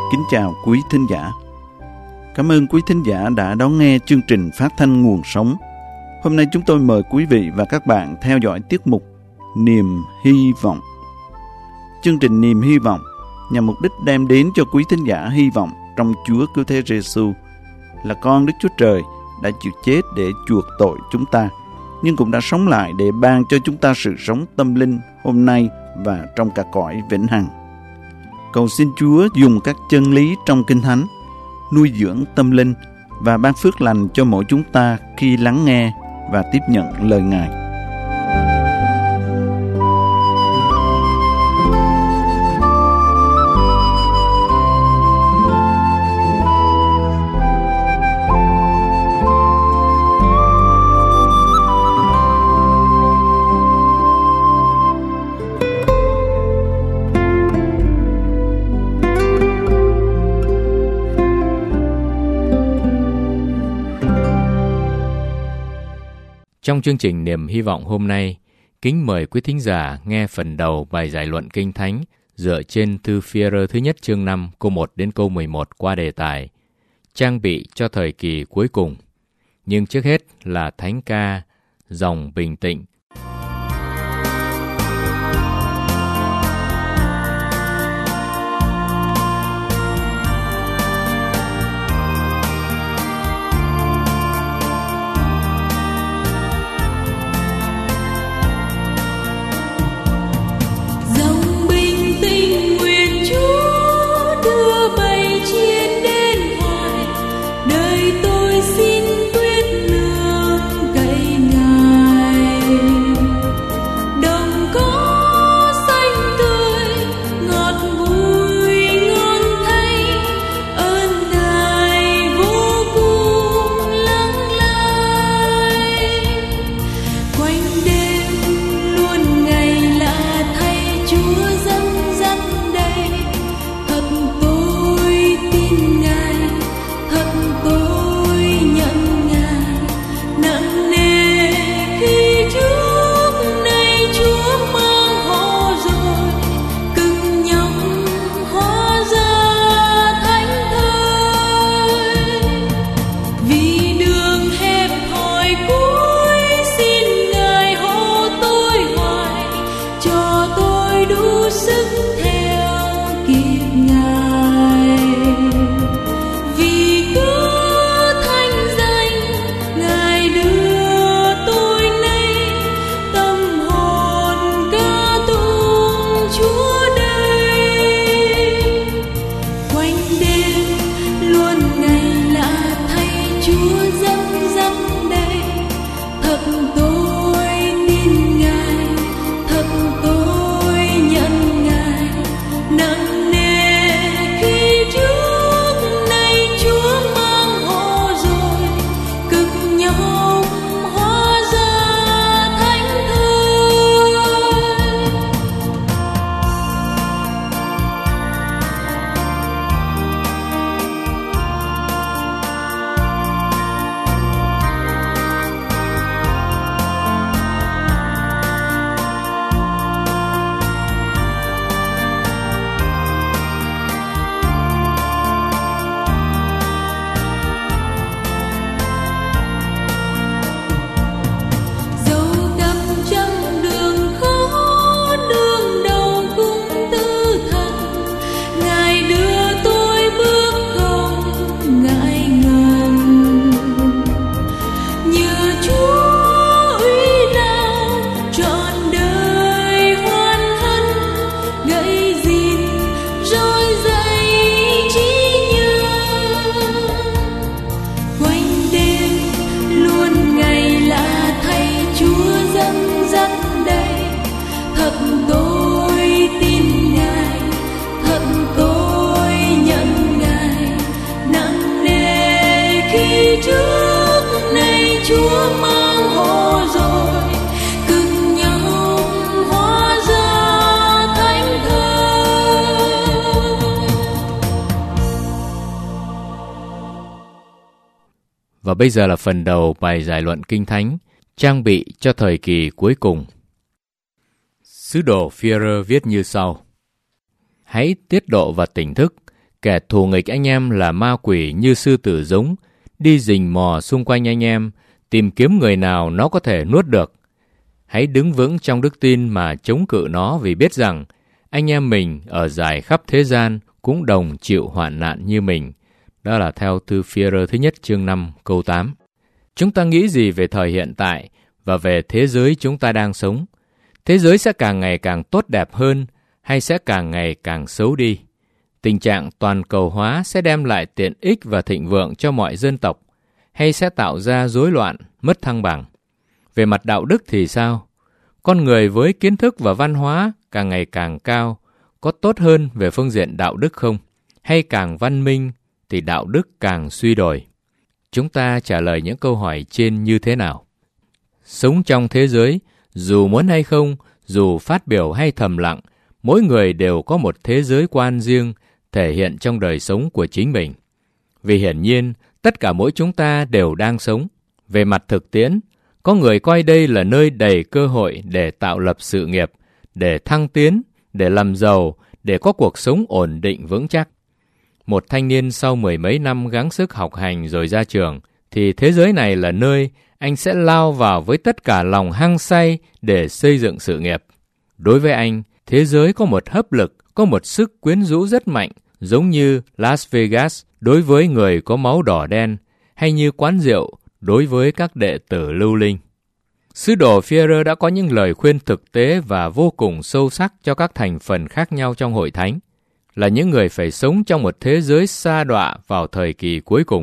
Kính chào quý thính giả. Cảm ơn quý thính giả đã đón nghe chương trình phát thanh Nguồn Sống. Hôm nay chúng tôi mời quý vị và các bạn theo dõi tiết mục Niềm Hy Vọng. Chương trình Niềm Hy Vọng nhằm mục đích đem đến cho quý thính giả hy vọng trong Chúa Cứu Thế Giêsu là con Đức Chúa Trời đã chịu chết để chuộc tội chúng ta, nhưng cũng đã sống lại để ban cho chúng ta sự sống tâm linh hôm nay và trong cả cõi vĩnh hằng. Cầu xin Chúa dùng các chân lý trong Kinh Thánh nuôi dưỡng tâm linh và ban phước lành cho mỗi chúng ta khi lắng nghe và tiếp nhận lời Ngài. Trong chương trình Niềm Hy Vọng hôm nay, kính mời quý thính giả nghe phần đầu bài giải luận Kinh Thánh dựa trên thư Phi-e-rơ thứ nhất chương 5 câu 1 đến câu 11 qua đề tài Trang bị cho thời kỳ cuối cùng. Nhưng trước hết là thánh ca Dòng Bình Tĩnh. Và bây giờ là phần đầu bài giải luận Kinh Thánh, trang bị cho thời kỳ cuối cùng. Sứ đồ Phi-e-rơ viết như sau: Hãy tiết độ và tỉnh thức, Kẻ thù nghịch anh em là ma quỷ như sư tử giống, đi rình mò xung quanh anh em, tìm kiếm người nào nó có thể nuốt được. Hãy đứng vững trong đức tin mà chống cự nó, vì biết rằng anh em mình ở rải khắp thế gian cũng đồng chịu hoạn nạn như mình. Đó là theo thư Phi-e-rơ thứ nhất chương 5 câu 8. Chúng ta nghĩ gì về thời hiện tại và về thế giới chúng ta đang sống? Thế giới sẽ càng ngày càng tốt đẹp hơn hay sẽ càng ngày càng xấu đi? Tình trạng toàn cầu hóa sẽ đem lại tiện ích và thịnh vượng cho mọi dân tộc hay sẽ tạo ra rối loạn, mất thăng bằng? Về mặt đạo đức thì sao? Con người với kiến thức và văn hóa càng ngày càng cao có tốt hơn về phương diện đạo đức không? Hay càng văn minh thì đạo đức càng suy đồi? Chúng ta trả lời những câu hỏi trên như thế nào? Sống trong thế giới, dù muốn hay không, dù phát biểu hay thầm lặng, mỗi người đều có một thế giới quan riêng thể hiện trong đời sống của chính mình. Vì hiển nhiên, tất cả mỗi chúng ta đều đang sống. Về mặt thực tiễn, có người coi đây là nơi đầy cơ hội để tạo lập sự nghiệp, để thăng tiến, để làm giàu, để có cuộc sống ổn định vững chắc. Một thanh niên sau 10 mấy năm gắng sức học hành rồi ra trường, thì thế giới này là nơi anh sẽ lao vào với tất cả lòng hăng say để xây dựng sự nghiệp. Đối với anh, thế giới có một hấp lực, có một sức quyến rũ rất mạnh, giống như Las Vegas đối với người có máu đỏ đen, hay như quán rượu đối với các đệ tử lưu linh. Sứ đồ Phi-e-rơ đã có những lời khuyên thực tế và vô cùng sâu sắc cho các thành phần khác nhau trong hội thánh, là những người phải sống trong một thế giới sa đọa vào thời kỳ cuối cùng.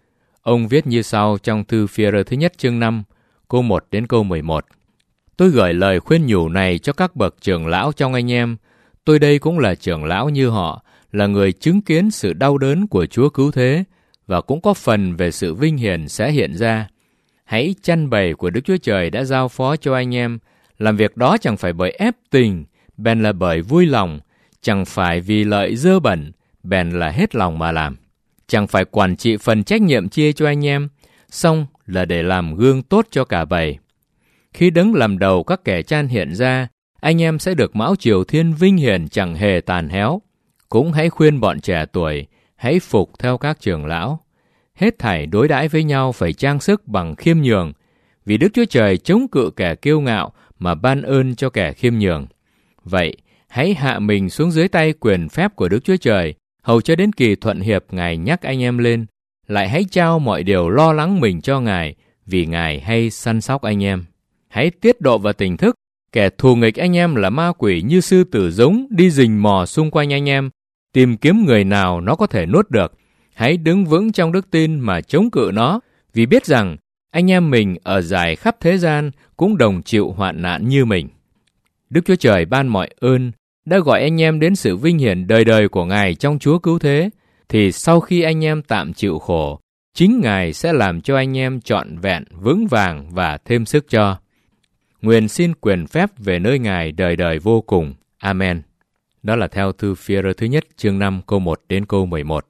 Ông viết như sau trong thư Phi-e-rơ thứ nhất chương 5, câu 1 đến câu 11. Tôi gửi lời khuyên nhủ này cho các bậc trưởng lão trong anh em. Tôi đây cũng là trưởng lão như họ, là người chứng kiến sự đau đớn của Chúa cứu thế, và cũng có phần về sự vinh hiển sẽ hiện ra. Hãy chăn bày của Đức Chúa Trời đã giao phó cho anh em, làm việc đó chẳng phải bởi ép tình, bèn là bởi vui lòng, chẳng phải vì lợi dơ bẩn, bèn là hết lòng mà làm. Chẳng phải quản trị phần trách nhiệm chia cho anh em, song là để làm gương tốt cho cả bầy. Khi Đấng làm đầu các kẻ chan hiện ra, anh em sẽ được mão triều thiên vinh hiển chẳng hề tàn héo. Cũng hãy khuyên bọn trẻ tuổi, hãy phục theo các trưởng lão. Hết thảy đối đãi với nhau phải trang sức bằng khiêm nhường, vì Đức Chúa Trời chống cự kẻ kiêu ngạo mà ban ơn cho kẻ khiêm nhường. Vậy, hãy hạ mình xuống dưới tay quyền phép của Đức Chúa Trời, hầu cho đến kỳ thuận hiệp Ngài nhắc anh em lên. Lại hãy trao mọi điều lo lắng mình cho Ngài, vì Ngài hay săn sóc anh em. Hãy tiết độ và tỉnh thức, kẻ thù nghịch anh em là ma quỷ như sư tử giống đi rình mò xung quanh anh em, tìm kiếm người nào nó có thể nuốt được. Hãy đứng vững trong đức tin mà chống cự nó, vì biết rằng anh em mình ở rải khắp thế gian cũng đồng chịu hoạn nạn như mình. Đức Chúa Trời ban mọi ơn, đã gọi anh em đến sự vinh hiển đời đời của Ngài trong Chúa cứu thế, thì sau khi anh em tạm chịu khổ, chính Ngài sẽ làm cho anh em trọn vẹn, vững vàng và thêm sức cho. Nguyện xin quyền phép về nơi Ngài đời đời vô cùng. Amen. Đó là theo thư Phi-e-rơ thứ nhất chương 5 câu 1 đến câu 11.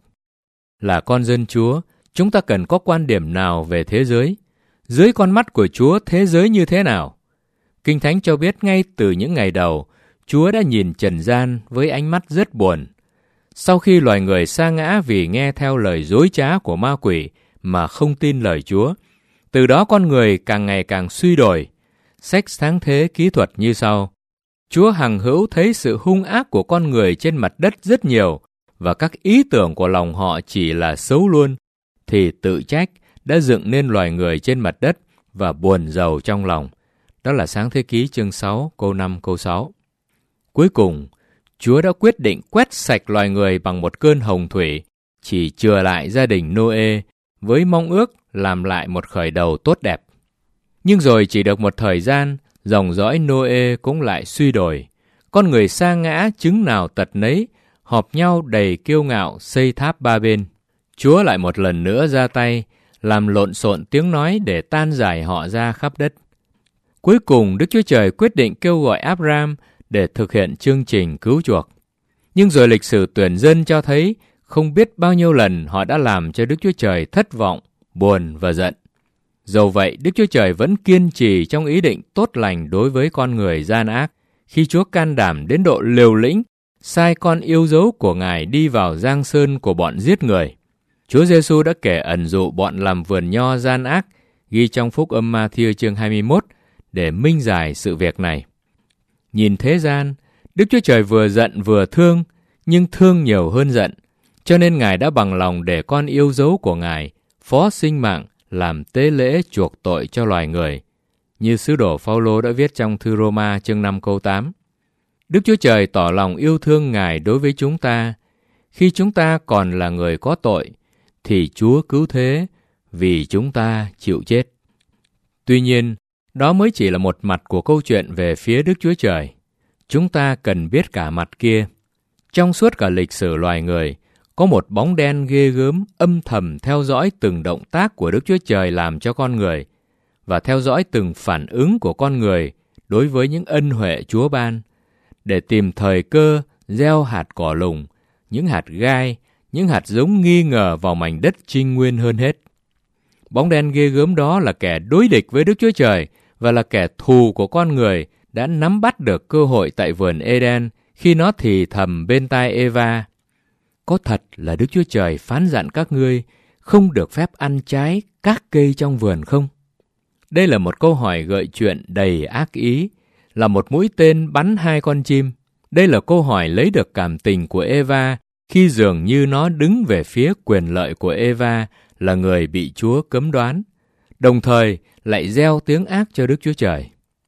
Là con dân Chúa, chúng ta cần có quan điểm nào về thế giới? Dưới con mắt của Chúa, thế giới như thế nào? Kinh Thánh cho biết ngay từ những ngày đầu, Chúa đã nhìn trần gian với ánh mắt rất buồn. Sau khi loài người sa ngã vì nghe theo lời dối trá của ma quỷ mà không tin lời Chúa, từ đó con người càng ngày càng suy đồi. Sách Sáng Thế kỹ thuật như sau. Chúa hằng hữu thấy sự hung ác của con người trên mặt đất rất nhiều, và các ý tưởng của lòng họ chỉ là xấu luôn, thì tự trách đã dựng nên loài người trên mặt đất và buồn rầu trong lòng. Đó là Sáng Thế Ký chương 6, câu 5, câu 6. Cuối cùng, Chúa đã quyết định quét sạch loài người bằng một cơn hồng thủy, chỉ chừa lại gia đình Nô-ê với mong ước làm lại một khởi đầu tốt đẹp. Nhưng rồi chỉ được một thời gian, dòng dõi Nô-ê cũng lại suy đồi. Con người sa ngã chứng nào tật nấy, họp nhau đầy kiêu ngạo xây tháp ba bên. Chúa lại một lần nữa ra tay, làm lộn xộn tiếng nói để tan rải họ ra khắp đất. Cuối cùng Đức Chúa Trời quyết định kêu gọi Abraham để thực hiện chương trình cứu chuộc. Nhưng rồi lịch sử tuyển dân cho thấy không biết bao nhiêu lần họ đã làm cho Đức Chúa Trời thất vọng, buồn và giận. Dầu vậy, Đức Chúa Trời vẫn kiên trì trong ý định tốt lành đối với con người gian ác, khi Chúa can đảm đến độ liều lĩnh sai con yêu dấu của Ngài đi vào giang sơn của bọn giết người. Chúa Giêsu đã kể ẩn dụ bọn làm vườn nho gian ác, ghi trong Phúc Âm Ma-thi-ơ chương 21, để minh giải sự việc này. Nhìn thế gian, Đức Chúa Trời vừa giận vừa thương, nhưng thương nhiều hơn giận. Cho nên Ngài đã bằng lòng để con yêu dấu của Ngài phó sinh mạng làm tế lễ chuộc tội cho loài người, như sứ đồ Phao-lô đã viết trong thư Rô-ma chương 5 câu 8. Đức Chúa Trời tỏ lòng yêu thương Ngài đối với chúng ta. Khi chúng ta còn là người có tội, thì Chúa cứu thế vì chúng ta chịu chết. Tuy nhiên, đó mới chỉ là một mặt của câu chuyện về phía Đức Chúa Trời. Chúng ta cần biết cả mặt kia. Trong suốt cả lịch sử loài người, có một bóng đen ghê gớm âm thầm theo dõi từng động tác của Đức Chúa Trời làm cho con người, và theo dõi từng phản ứng của con người đối với những ân huệ Chúa ban, để tìm thời cơ gieo hạt cỏ lùng, những hạt gai, những hạt giống nghi ngờ vào mảnh đất trinh nguyên hơn hết. Bóng đen ghê gớm đó là kẻ đối địch với Đức Chúa Trời và là kẻ thù của con người đã nắm bắt được cơ hội tại vườn Eden khi nó thì thầm bên tai Eva: có thật là Đức Chúa Trời phán dặn các ngươi không được phép ăn trái các cây trong vườn không? Đây là một câu hỏi gợi chuyện đầy ác ý, là một mũi tên bắn hai con chim. Đây là câu hỏi lấy được cảm tình của Eva khi dường như nó đứng về phía quyền lợi của Eva là người bị Chúa cấm đoán, đồng thời lại gieo tiếng ác cho Đức Chúa Trời.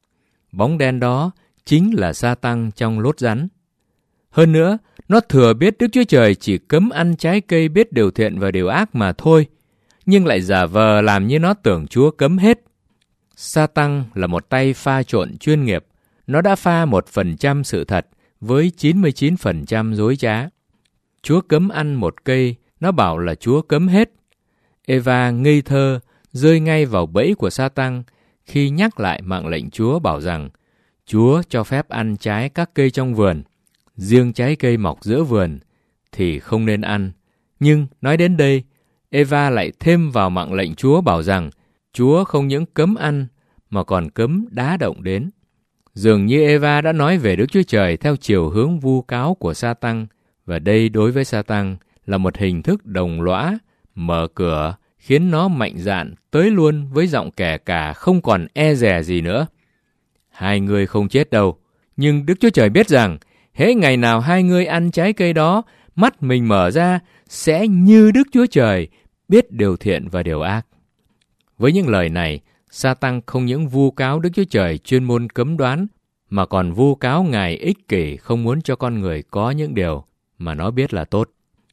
Bóng đen đó chính là Sa-tăng trong lốt rắn. Hơn nữa, nó thừa biết Đức Chúa Trời chỉ cấm ăn trái cây biết điều thiện và điều ác mà thôi, nhưng lại giả vờ làm như nó tưởng Chúa cấm hết. Sa-tăng là một tay pha trộn chuyên nghiệp. Nó đã pha 1% sự thật với 99% dối trá. Chúa cấm ăn một cây, nó bảo là Chúa cấm hết. Eva ngây thơ rơi ngay vào bẫy của Sa-tăng khi nhắc lại mạng lệnh Chúa bảo rằng Chúa cho phép ăn trái các cây trong vườn, riêng trái cây mọc giữa vườn thì không nên ăn. Nhưng nói đến đây, Eva lại thêm vào mạng lệnh Chúa bảo rằng Chúa không những cấm ăn mà còn cấm đá động đến. Dường như Eva đã nói về Đức Chúa Trời theo chiều hướng vu cáo của Sa-tăng, và đây đối với Sa-tăng là một hình thức đồng lõa, mở cửa, khiến nó mạnh dạn tới luôn với giọng kẻ cả không còn e dè gì nữa. Hai ngươi không chết đâu, nhưng Đức Chúa Trời biết rằng hễ ngày nào hai ngươi ăn trái cây đó, mắt mình mở ra sẽ như Đức Chúa Trời, biết điều thiện và điều ác. Với những lời này, Sa-tăng không những vu cáo Đức Chúa Trời chuyên môn cấm đoán, mà còn vu cáo Ngài ích kỷ không muốn cho con người có những điều mà nó biết là tốt.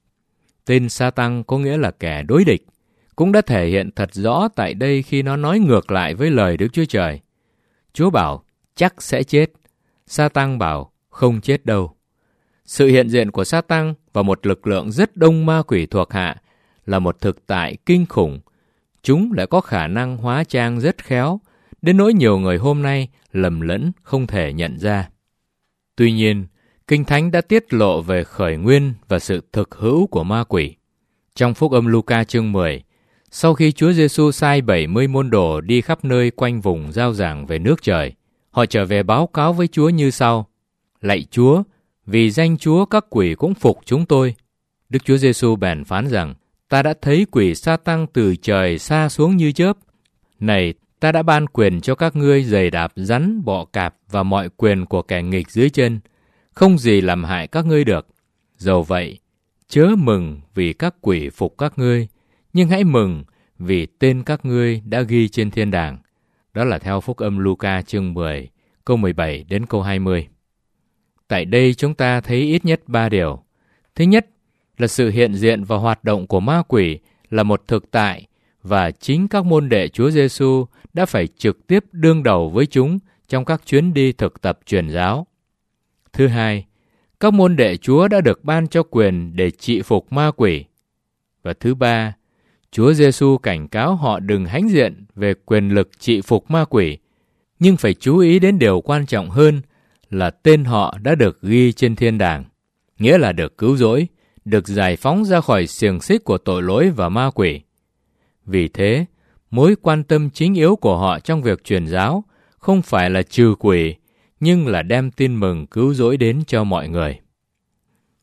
Tên Sa-tăng có nghĩa là kẻ đối địch, cũng đã thể hiện thật rõ tại đây khi nó nói ngược lại với lời Đức Chúa Trời. Chúa bảo chắc sẽ chết, Sa-tăng bảo không chết đâu. Sự hiện diện của Sa-tăng và một lực lượng rất đông ma quỷ thuộc hạ là một thực tại kinh khủng. Chúng lại có khả năng hóa trang rất khéo, đến nỗi nhiều người hôm nay lầm lẫn không thể nhận ra. Tuy nhiên, Kinh Thánh đã tiết lộ về khởi nguyên và sự thực hữu của ma quỷ. Trong Phúc Âm Luca chương 10, sau khi Chúa Giêsu sai 70 môn đồ đi khắp nơi quanh vùng rao giảng về nước trời, họ trở về báo cáo với Chúa như sau: Lạy Chúa, vì danh Chúa các quỷ cũng phục chúng tôi. Đức Chúa Giêsu bèn phán rằng: Ta đã thấy quỷ Sa-tăng từ trời sa xuống như chớp. Này, ta đã ban quyền cho các ngươi giày đạp rắn, bọ cạp và mọi quyền của kẻ nghịch dưới chân, không gì làm hại các ngươi được. Dầu vậy, chớ mừng vì các quỷ phục các ngươi, nhưng hãy mừng vì tên các ngươi đã ghi trên thiên đàng. Đó là theo Phúc Âm Luca chương 10, câu 17 đến câu 20. Tại đây chúng ta thấy ít nhất 3 điều. Thứ nhất là sự hiện diện và hoạt động của ma quỷ là một thực tại, và chính các môn đệ Chúa Giêsu đã phải trực tiếp đương đầu với chúng trong các chuyến đi thực tập truyền giáo. Thứ hai, các môn đệ Chúa đã được ban cho quyền để trị phục ma quỷ. Và thứ ba, Chúa Giêsu cảnh cáo họ đừng hãnh diện về quyền lực trị phục ma quỷ, nhưng phải chú ý đến điều quan trọng hơn là tên họ đã được ghi trên thiên đàng, nghĩa là được cứu rỗi, được giải phóng ra khỏi xiềng xích của tội lỗi và ma quỷ. Vì thế, mối quan tâm chính yếu của họ trong việc truyền giáo không phải là trừ quỷ, nhưng là đem tin mừng cứu rỗi đến cho mọi người.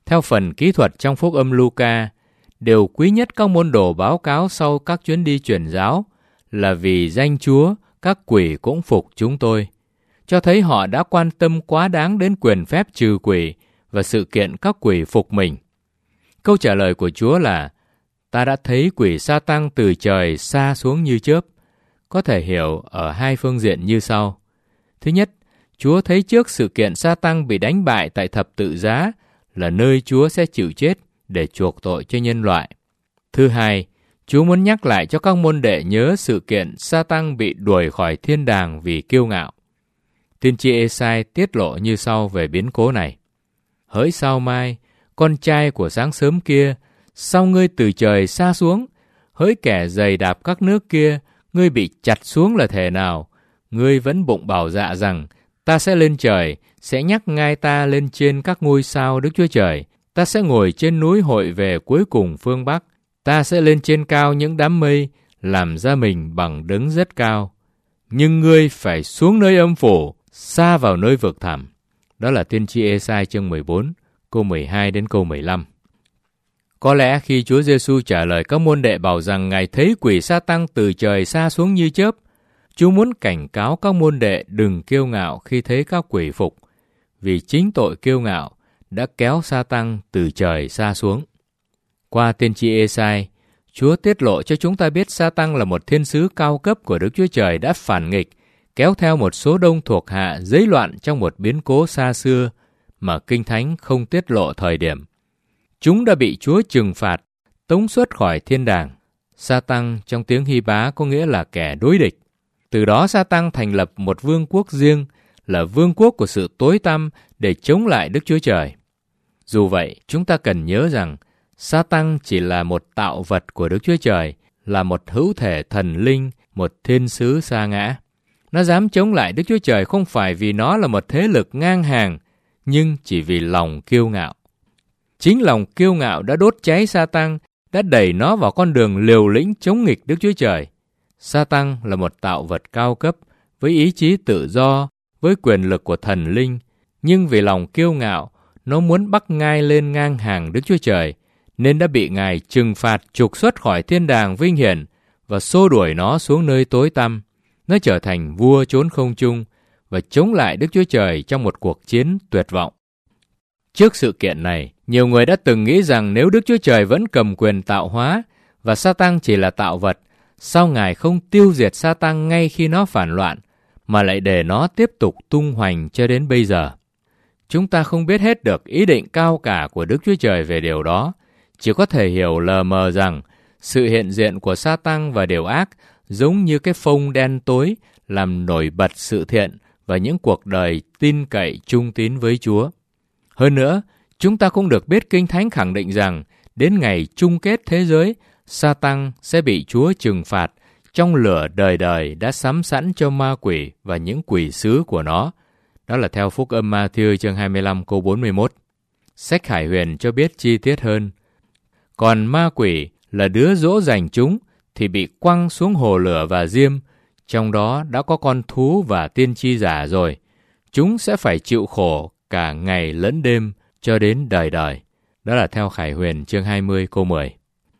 Theo phần kỹ thuật trong Phúc âm Luca, điều quý nhất các môn đồ báo cáo sau các chuyến đi truyền giáo là vì danh Chúa, các quỷ cũng phục chúng tôi, cho thấy họ đã quan tâm quá đáng đến quyền phép trừ quỷ và sự kiện các quỷ phục mình. Câu trả lời của Chúa là: ta đã thấy quỷ Sa-tăng từ trời sa xuống như chớp, có thể hiểu ở hai phương diện như sau. Thứ nhất, Chúa thấy trước sự kiện Sa-tăng bị đánh bại tại thập tự giá là nơi Chúa sẽ chịu chết để chuộc tội cho nhân loại. Thứ hai, Chúa muốn nhắc lại cho các môn đệ nhớ sự kiện Sa-tăng bị đuổi khỏi thiên đàng vì kiêu ngạo. Tiên tri Ê-sai tiết lộ như sau về biến cố này: hỡi sao mai, con trai của sáng sớm kia, sao ngươi từ trời sa xuống? Hỡi kẻ giày đạp các nước kia, ngươi bị chặt xuống là thể nào? Ngươi vẫn bụng bảo dạ rằng, ta sẽ lên trời, sẽ nhắc ngai ta lên trên các ngôi sao Đức Chúa Trời. Ta sẽ ngồi trên núi hội về cuối cùng phương Bắc. Ta sẽ lên trên cao những đám mây, làm ra mình bằng đấng rất cao. Nhưng ngươi phải xuống nơi âm phủ, xa vào nơi vực thẳm. Đó là tiên tri Ê-sai chương 14, câu 12 đến câu 15. Có lẽ khi Chúa Giêsu trả lời các môn đệ bảo rằng Ngài thấy quỷ Sa-tăng từ trời sa xuống như chớp, Chúa muốn cảnh cáo các môn đệ đừng kiêu ngạo khi thấy các quỷ phục, vì chính tội kiêu ngạo đã kéo Sa-tăng từ trời sa xuống. Qua tiên tri Ê-sai, Chúa tiết lộ cho chúng ta biết Sa-tăng là một thiên sứ cao cấp của Đức Chúa Trời đã phản nghịch, kéo theo một số đông thuộc hạ rối loạn trong một biến cố xa xưa mà Kinh Thánh không tiết lộ thời điểm. Chúng đã bị Chúa trừng phạt, tống xuất khỏi thiên đàng. Sa-tăng trong tiếng Hy-bá có nghĩa là kẻ đối địch. Từ đó Sa-tăng thành lập một vương quốc riêng, là vương quốc của sự tối tăm để chống lại Đức Chúa Trời. Dù vậy, chúng ta cần nhớ rằng Sa-tăng chỉ là một tạo vật của Đức Chúa Trời, là một hữu thể thần linh, một thiên sứ sa ngã. Nó dám chống lại Đức Chúa Trời không phải vì nó là một thế lực ngang hàng, nhưng chỉ vì lòng kiêu ngạo. Chính lòng kiêu ngạo đã đốt cháy Sa-tăng, đã đẩy nó vào con đường liều lĩnh chống nghịch Đức Chúa Trời. Sa-tăng là một tạo vật cao cấp, với ý chí tự do, với quyền lực của thần linh, nhưng vì lòng kiêu ngạo, nó muốn bắt ngai lên ngang hàng Đức Chúa Trời, nên đã bị Ngài trừng phạt trục xuất khỏi thiên đàng vinh hiển và xô đuổi nó xuống nơi tối tăm. Nó trở thành vua chốn không trung và chống lại Đức Chúa Trời trong một cuộc chiến tuyệt vọng. Trước sự kiện này, nhiều người đã từng nghĩ rằng nếu Đức Chúa Trời vẫn cầm quyền tạo hóa và Sa-tăng chỉ là tạo vật, sao Ngài không tiêu diệt Sa-tăng ngay khi nó phản loạn, mà lại để nó tiếp tục tung hoành cho đến bây giờ? Chúng ta không biết hết được ý định cao cả của Đức Chúa Trời về điều đó, chỉ có thể hiểu lờ mờ rằng sự hiện diện của Sa-tăng và điều ác giống như cái phông đen tối làm nổi bật sự thiện và những cuộc đời tin cậy trung tín với Chúa. Hơn nữa, chúng ta cũng được biết Kinh Thánh khẳng định rằng đến ngày chung kết thế giới, Sa-tăng sẽ bị Chúa trừng phạt trong lửa đời đời đã sắm sẵn cho ma quỷ và những quỷ sứ của nó. Đó là theo Phúc âm Ma-thi-ơ chương 25 câu 41. Sách Hải Huyền cho biết chi tiết hơn. Còn ma quỷ là đứa dỗ dành chúng thì bị quăng xuống hồ lửa và diêm, trong đó đã có con thú và tiên tri giả rồi. Chúng sẽ phải chịu khổ cả ngày lẫn đêm cho đến đời đời. Đó là theo Khải Huyền chương 20 câu 10.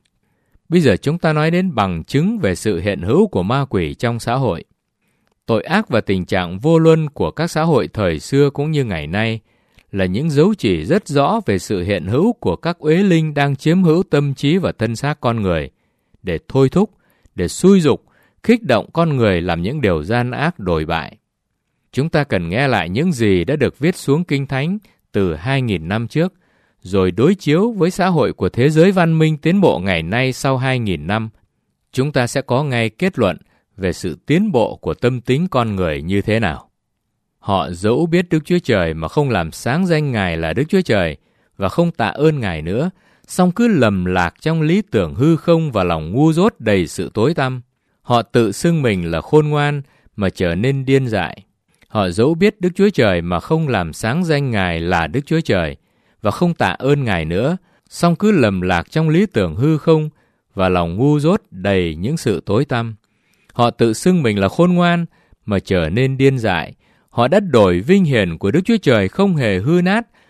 Bây giờ chúng ta nói đến bằng chứng về sự hiện hữu của ma quỷ trong xã hội. Tội ác và tình trạng vô luân của các xã hội thời xưa cũng như ngày nay là những dấu chỉ rất rõ về sự hiện hữu của các uế linh đang chiếm hữu tâm trí và thân xác con người, để thôi thúc, để xúi giục, khích động con người làm những điều gian ác đồi bại. Chúng ta cần nghe lại những gì đã được viết xuống Kinh Thánh từ 2.000 năm trước, rồi đối chiếu với xã hội của thế giới văn minh tiến bộ ngày nay sau 2.000 năm. Chúng ta sẽ có ngay kết luận về sự tiến bộ của tâm tính con người như thế nào. Họ dẫu biết Đức Chúa Trời mà không làm sáng danh Ngài là Đức Chúa Trời và không tạ ơn Ngài nữa, song cứ lầm lạc trong lý tưởng hư không và lòng ngu dốt đầy sự tối tăm. Họ tự xưng mình là khôn ngoan mà trở nên điên dại. Họ dẫu biết Đức Chúa Trời mà không làm sáng danh Ngài là Đức Chúa Trời và không tạ ơn Ngài nữa, song cứ lầm lạc trong lý tưởng hư không và lòng ngu dốt đầy những sự tối tăm. Họ tự xưng mình là khôn ngoan mà trở nên điên dại. Họ đã đổi vinh hiển của Đức Chúa Trời không hề hư nát,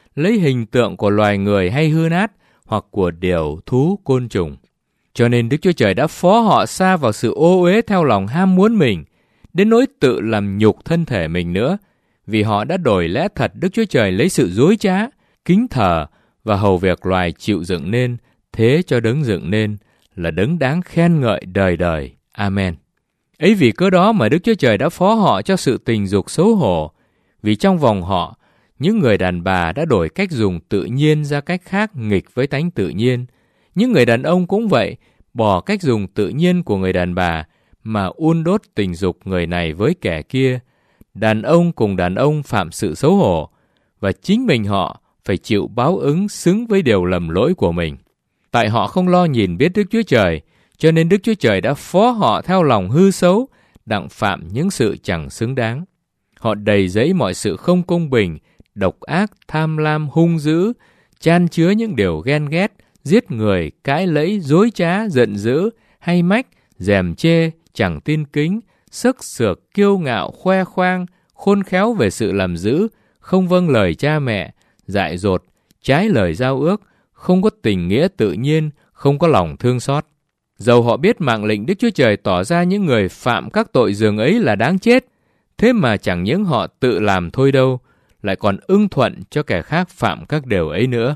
lấy hình tượng của loài người hay hư nát, hoặc của điều, thú, côn trùng. Cho nên Đức Chúa Trời đã phó họ sa vào sự ô uế theo lòng ham muốn mình, đến nỗi tự làm nhục thân thể mình nữa, vì họ đã đổi lẽ thật Đức Chúa Trời lấy sự dối trá, kính thờ và hầu việc loài chịu dựng nên, thế cho đấng dựng nên là đấng đáng khen ngợi đời đời. Amen. Ấy vì cớ đó mà Đức Chúa Trời đã phó họ cho sự tình dục xấu hổ, vì trong vòng họ, những người đàn bà đã đổi cách dùng tự nhiên ra cách khác nghịch với tánh tự nhiên. Những người đàn ông cũng vậy, bỏ cách dùng tự nhiên của người đàn bà mà un đốt tình dục người này với kẻ kia. Đàn ông cùng đàn ông phạm sự xấu hổ, và chính mình họ phải chịu báo ứng xứng với điều lầm lỗi của mình. Tại họ không lo nhìn biết Đức Chúa Trời, cho nên Đức Chúa Trời đã phó họ theo lòng hư xấu, đặng phạm những sự chẳng xứng đáng. Họ đầy dẫy mọi sự không công bình, độc ác, tham lam, hung dữ, chan chứa những điều ghen ghét, giết người, cãi lẫy, dối trá, giận dữ, hay mách, dèm chê, chẳng tin kính, sức sược, kiêu ngạo, khoe khoang, khôn khéo về sự làm dữ, không vâng lời cha mẹ, dại dột, trái lời giao ước, không có tình nghĩa tự nhiên, không có lòng thương xót. Dầu họ biết mạng lệnh Đức Chúa Trời tỏ ra những người phạm các tội dường ấy là đáng chết, thế mà chẳng những họ tự làm thôi đâu, lại còn ưng thuận cho kẻ khác phạm các điều ấy nữa.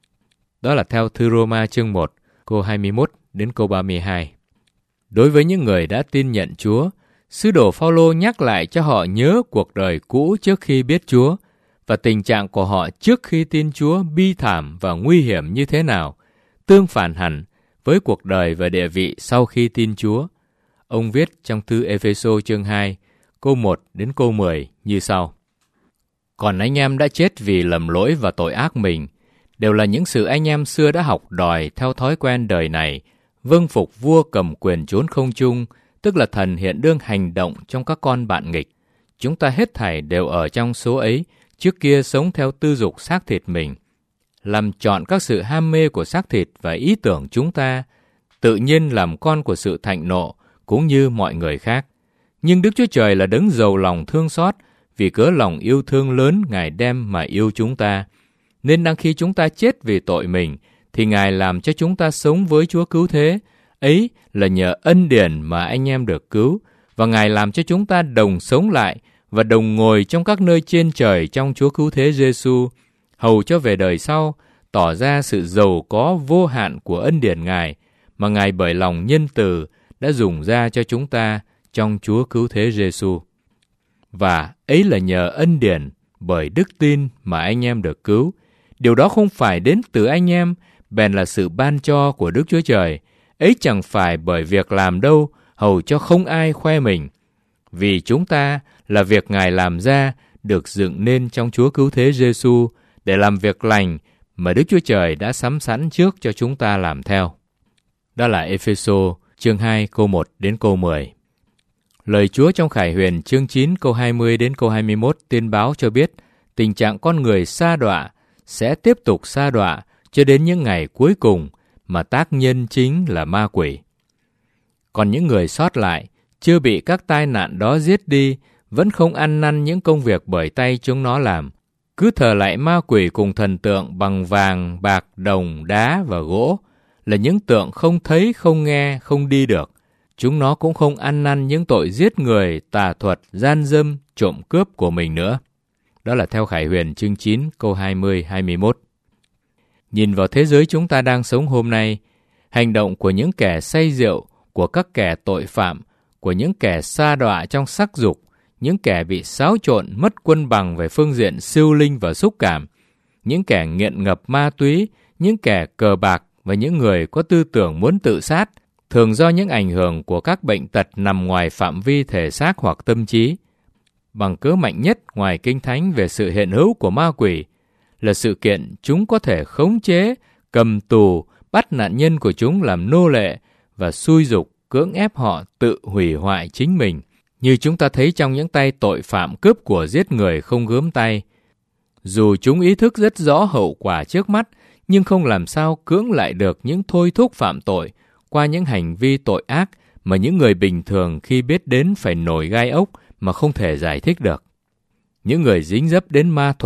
Đó là theo thư Roma chương 1, câu 21 đến câu 32. Đối với những người đã tin nhận Chúa, sứ đồ Phao-lô nhắc lại cho họ nhớ cuộc đời cũ trước khi biết Chúa, và tình trạng của họ trước khi tin Chúa bi thảm và nguy hiểm như thế nào, tương phản hẳn với cuộc đời và địa vị sau khi tin Chúa. Ông viết trong thư Ê-phê-sô chương 2, câu 1 đến câu 10 như sau. Còn anh em đã chết vì lầm lỗi và tội ác mình, đều là những sự anh em xưa đã học đòi theo thói quen đời này, vâng phục vua cầm quyền chốn không trung, tức là thần hiện đương hành động trong các con bạn nghịch. Chúng ta hết thảy đều ở trong số ấy, trước kia sống theo tư dục xác thịt mình, làm chọn các sự ham mê của xác thịt và ý tưởng chúng ta, tự nhiên làm con của sự thạnh nộ, cũng như mọi người khác. Nhưng Đức Chúa Trời là đấng giàu lòng thương xót, vì cớ lòng yêu thương lớn Ngài đem mà yêu chúng ta. Nên đang khi chúng ta chết vì tội mình, thì Ngài làm cho chúng ta sống với Chúa cứu thế. Ấy là nhờ ân điển mà anh em được cứu, và Ngài làm cho chúng ta đồng sống lại và đồng ngồi trong các nơi trên trời trong Chúa cứu thế Giêsu, hầu cho về đời sau tỏ ra sự giàu có vô hạn của ân điển Ngài mà Ngài bởi lòng nhân từ đã dùng ra cho chúng ta trong Chúa cứu thế Giêsu. Và ấy là nhờ ân điển bởi đức tin mà anh em được cứu. Điều đó không phải đến từ anh em, bèn là sự ban cho của Đức Chúa Trời. Ấy chẳng phải bởi việc làm đâu, hầu cho không ai khoe mình. Vì chúng ta là việc Ngài làm ra, được dựng nên trong Chúa cứu thế Giêsu để làm việc lành mà Đức Chúa Trời đã sắm sẵn trước cho chúng ta làm theo. Đó là Ê-phê-sô chương 2 câu 1 đến câu 10. Lời Chúa trong Khải Huyền chương 9 câu 20 đến câu 21 tiên báo cho biết tình trạng con người sa đọa sẽ tiếp tục sa đọa cho đến những ngày cuối cùng mà tác nhân chính là ma quỷ. Còn những người sót lại, chưa bị các tai nạn đó giết đi, vẫn không ăn năn những công việc bởi tay chúng nó làm, cứ thờ lại ma quỷ cùng thần tượng bằng vàng, bạc, đồng, đá và gỗ, là những tượng không thấy, không nghe, không đi được. Chúng nó cũng không ăn năn những tội giết người, tà thuật, gian dâm, trộm cướp của mình nữa. Đó là theo Khải Huyền chương 9 câu 20-21. Nhìn vào thế giới chúng ta đang sống hôm nay, hành động của những kẻ say rượu, của các kẻ tội phạm, của những kẻ sa đọa trong sắc dục, những kẻ bị xáo trộn, mất cân bằng về phương diện siêu linh và xúc cảm, những kẻ nghiện ngập ma túy, những kẻ cờ bạc và những người có tư tưởng muốn tự sát, thường do những ảnh hưởng của các bệnh tật nằm ngoài phạm vi thể xác hoặc tâm trí. Bằng cớ mạnh nhất ngoài Kinh Thánh về sự hiện hữu của ma quỷ là sự kiện chúng có thể khống chế, cầm tù, bắt nạn nhân của chúng làm nô lệ và xúi giục cưỡng ép họ tự hủy hoại chính mình, như chúng ta thấy trong những tay tội phạm cướp của giết người không gớm tay. Dù chúng ý thức rất rõ hậu quả trước mắt, nhưng không làm sao cưỡng lại được những thôi thúc phạm tội qua những hành vi tội ác mà những người bình thường khi biết đến phải nổi gai ốc mà không thể giải thích được. Những người dính dấp đến ma thuật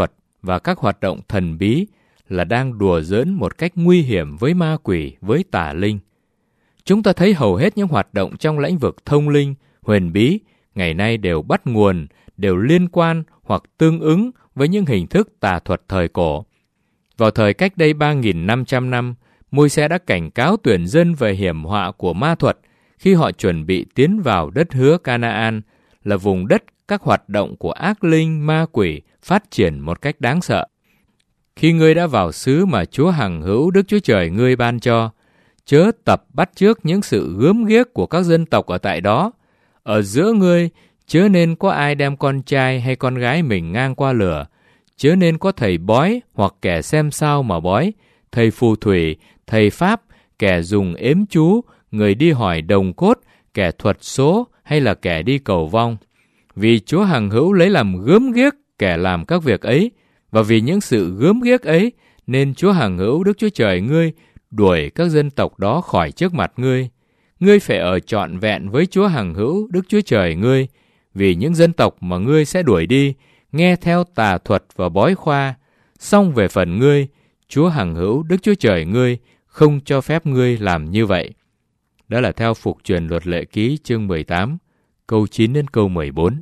và các hoạt động thần bí là đang đùa giỡn một cách nguy hiểm với ma quỷ, với tà linh. Chúng ta thấy hầu hết những hoạt động trong lĩnh vực thông linh, huyền bí ngày nay đều bắt nguồn, đều liên quan hoặc tương ứng với những hình thức tà thuật thời cổ. Vào thời cách đây 3.500 năm, Môi-se đã cảnh cáo tuyển dân về hiểm họa của ma thuật khi họ chuẩn bị tiến vào đất hứa Canaan, là vùng đất các hoạt động của ác linh ma quỷ phát triển một cách đáng sợ. Khi ngươi đã vào xứ mà Chúa hằng hữu Đức Chúa Trời ngươi ban cho, chớ tập bắt chước những sự gớm ghiếc của các dân tộc ở tại đó. Ở giữa ngươi, chớ nên có ai đem con trai hay con gái mình ngang qua lửa, chớ nên có thầy bói hoặc kẻ xem sao mà bói, thầy phù thủy, thầy pháp, kẻ dùng ếm chú, người đi hỏi đồng cốt, kẻ thuật số hay là kẻ đi cầu vong. Vì Chúa hằng hữu lấy làm gớm ghiếc kẻ làm các việc ấy, và vì những sự gớm ghiếc ấy, nên Chúa hằng hữu Đức Chúa Trời ngươi đuổi các dân tộc đó khỏi trước mặt ngươi. Ngươi phải ở trọn vẹn với Chúa hằng hữu Đức Chúa Trời ngươi, vì những dân tộc mà ngươi sẽ đuổi đi, nghe theo tà thuật và bói khoa. Song về phần ngươi, Chúa hằng hữu Đức Chúa Trời ngươi không cho phép ngươi làm như vậy. Đó là theo Phục truyền Luật Lệ Ký chương 18, câu 9 đến câu 14.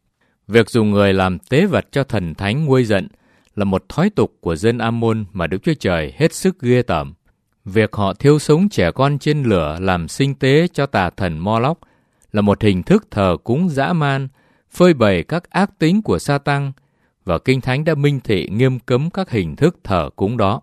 Việc dùng người làm tế vật cho thần thánh nguôi giận là một thói tục của dân Am-môn mà Đức Chúa Trời hết sức ghê tởm. Việc họ thiêu sống trẻ con trên lửa làm sinh tế cho tà thần Moloch là một hình thức thờ cúng dã man, phơi bày các ác tính của Sa-tăng, và Kinh Thánh đã minh thị nghiêm cấm các hình thức thờ cúng đó.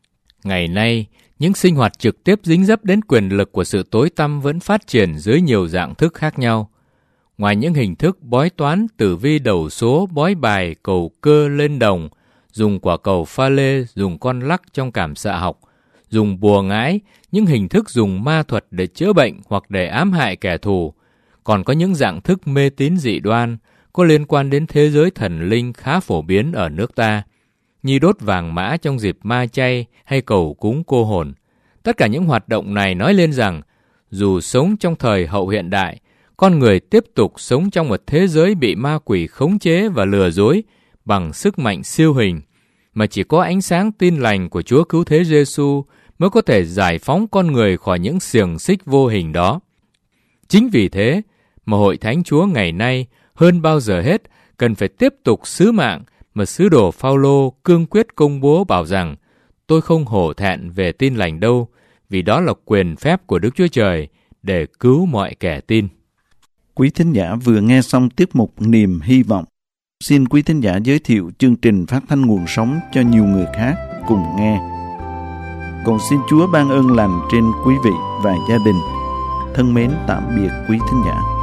Ngày nay, những sinh hoạt trực tiếp dính dấp đến quyền lực của sự tối tăm vẫn phát triển dưới nhiều dạng thức khác nhau. Ngoài những hình thức bói toán, tử vi đầu số, bói bài, cầu cơ lên đồng, dùng quả cầu pha lê, dùng con lắc trong cảm xạ học, dùng bùa ngải, những hình thức dùng ma thuật để chữa bệnh hoặc để ám hại kẻ thù, còn có những dạng thức mê tín dị đoan có liên quan đến thế giới thần linh khá phổ biến ở nước ta, như đốt vàng mã trong dịp ma chay hay cầu cúng cô hồn. Tất cả những hoạt động này nói lên rằng, dù sống trong thời hậu hiện đại, con người tiếp tục sống trong một thế giới bị ma quỷ khống chế và lừa dối bằng sức mạnh siêu hình, mà chỉ có ánh sáng tin lành của Chúa Cứu Thế Giêsu mới có thể giải phóng con người khỏi những xiềng xích vô hình đó. Chính vì thế mà Hội Thánh Chúa ngày nay hơn bao giờ hết cần phải tiếp tục sứ mạng mà sứ đồ Phao-lô cương quyết công bố bảo rằng: tôi không hổ thẹn về tin lành đâu, vì đó là quyền phép của Đức Chúa Trời để cứu mọi kẻ tin. Quý thính giả vừa nghe xong tiết mục Niềm Hy Vọng. Xin quý thính giả giới thiệu chương trình phát thanh nguồn sống cho nhiều người khác cùng nghe. Cầu xin Chúa ban ơn lành trên quý vị và gia đình. Thân mến tạm biệt quý thính giả.